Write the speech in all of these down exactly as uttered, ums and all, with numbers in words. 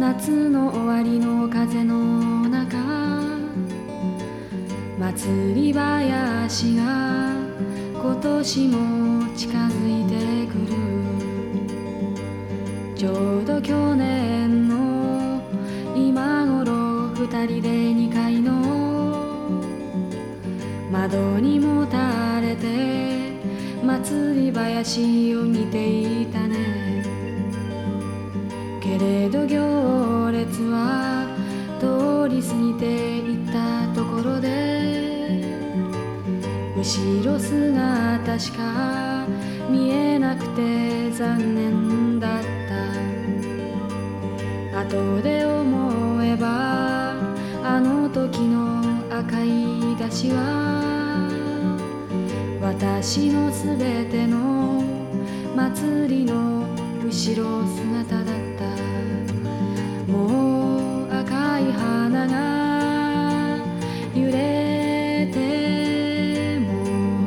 夏の終わりの風の中、祭り林が今年も近づいてくる。ちょうど去年の今頃二人で二階の窓にもたれて祭り林を見ていたね。けれど行列は通り過ぎていったところで後ろ姿しか見えなくて残念だった。後で思えばあの時の赤い出しは私のすべての祭りの後ろ姿だった。もう赤い花が揺れても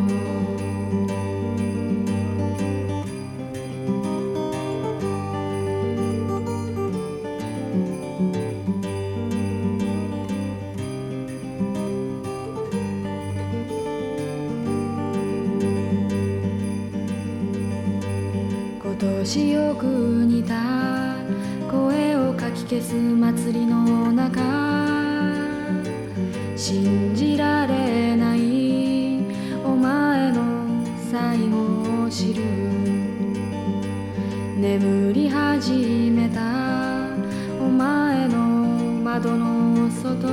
今年よく似た声をかき消す祭りの中、信じられないお前の最後を知る。眠り始めたお前の窓の外、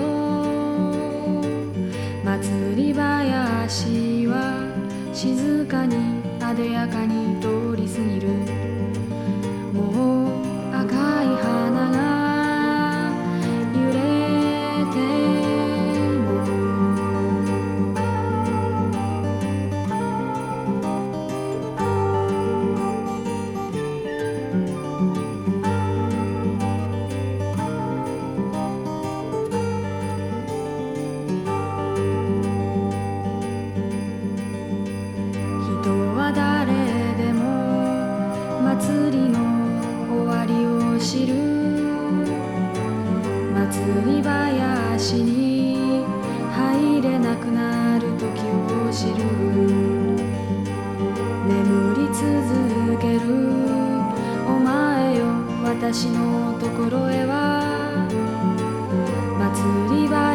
祭り林は静かにあでやかに通り過ぎる。もう赤い花が揺れても人は誰でも祭りの終わりを知る。祭り林に入れなくなる時を知る。眠り続けるお前よ私のところへは祭り林